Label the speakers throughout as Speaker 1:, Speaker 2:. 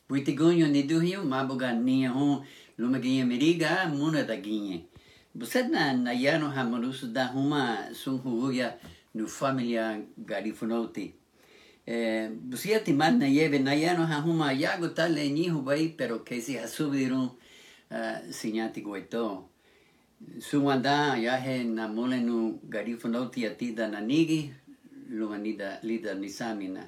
Speaker 1: Buitigunyo ni duhiyo mabuga niya hon lumagiya meriga muna daginye. Busad na yano ha manusu da huma sunghuya nu familia garifunoti. Busia timan na yeve na yano ha huma yago tale ni hubai pero que si hasubirun sinyati goito. Sumanda yahe na mole nu garifunoti atida na nigi lumanida lida nisamina.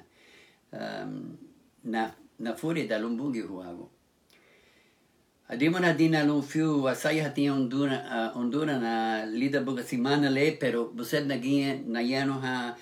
Speaker 1: Na furia da lumbungi huago. Adimana dina lum fiu asai hati Honduras na lida buga simana le pero bused na ginye na yano ha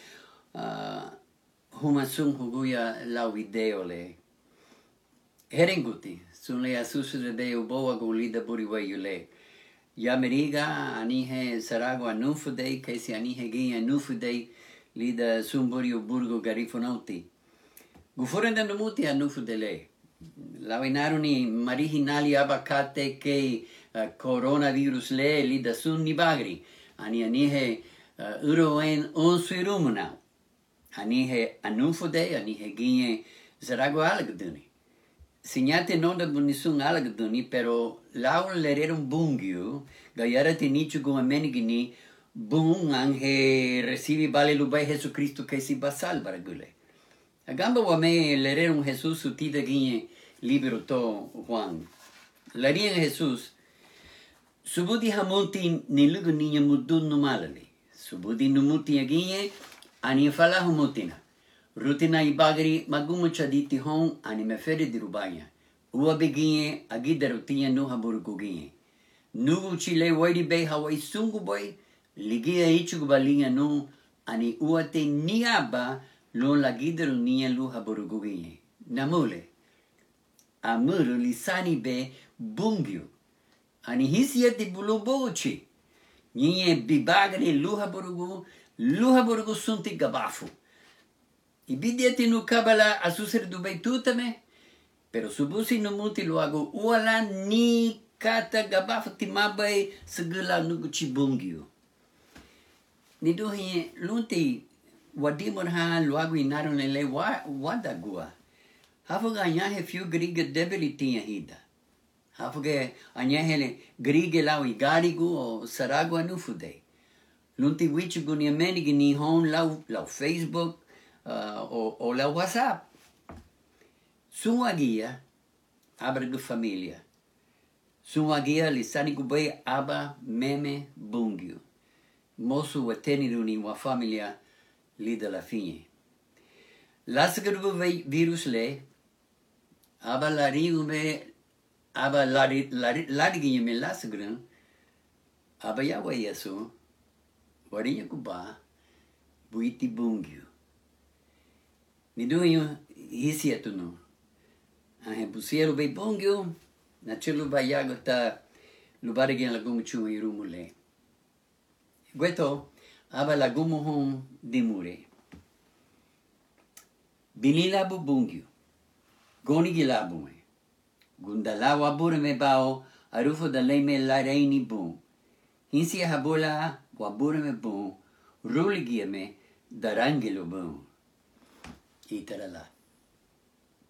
Speaker 1: huma sung huguya la video le. Herenguti sun le asusu de be uboa go lida buri wayu le. Ya meriga anihe sarago anufu dei kesi anihe ginye anufu dei lida sumburi uburgo garifonauti. Gufurenda numuti anufu dele. Lawinaruni marihinali abacate ke coronavirus le lida sun nibagri. Anihe uroen onsuirumuna. Anihe anufu de anihe ginye zarago alagduni. Signate non da bunisun alagduni pero laul lererum bungyu gayara tinichu go amenigini bung ange recibi vale lubai Jesu Cristo que si basal baragule. Agamba wame lererum Jesus utida ginye libero to Juan. Larien Jesus subudi hamuti nilugu ninya mudun numalali. Subudi numuti aginye ani fala humutina. Rutina ibagri magumu chaditi hon ani mefere dirubanya. Ua beginye agida rutinha no haburuku ginye. Nugu chile waidi be hawai sungu boy ligia ichugu balinha no ani uate niaba lo lagidero niya lu haburuku ginye. Namule. Amuru lisani be bungyu. Ani hisiati bulubochi. Nye bibagri lu haburuku sunti gabafu. Ibidiati no kabala asusir dubai tutame. Pero subusi no muti lo hago uala ni kata gabafu timabai segala nuguchi bungyu. Niduhi lunti wadimon ha lo hago inaron lele wadagua. Hafuga anyahe fiu griga debilitinha hida. Hafuga anyahe griga lau igarigu o saragu anufudei. Lunti wichugu ni amenigi ni hon lau Facebook o lau WhatsApp. Sua guia abragu família. Sua guia lisani gubei aba meme bungyu. Mosu wateni runi wa família lida la finye. Lasgaru virus le aba larigu me aba larigi me lasgran aba yawa yesu wariya kuba buiti bungyu. Niduyo hisi atuno. Ahe busiero be bungyu na chulu ba yago ta lubarigi lagumu chuma irumu le. Gueto aba lagumu hom dimure. Binilabu bungyu. Goni gilabu me. Gundalawa burme bao arufo da leme lareini bung. Hinsi habula waburme bung. Ruligiame darangelo bung. Itarala.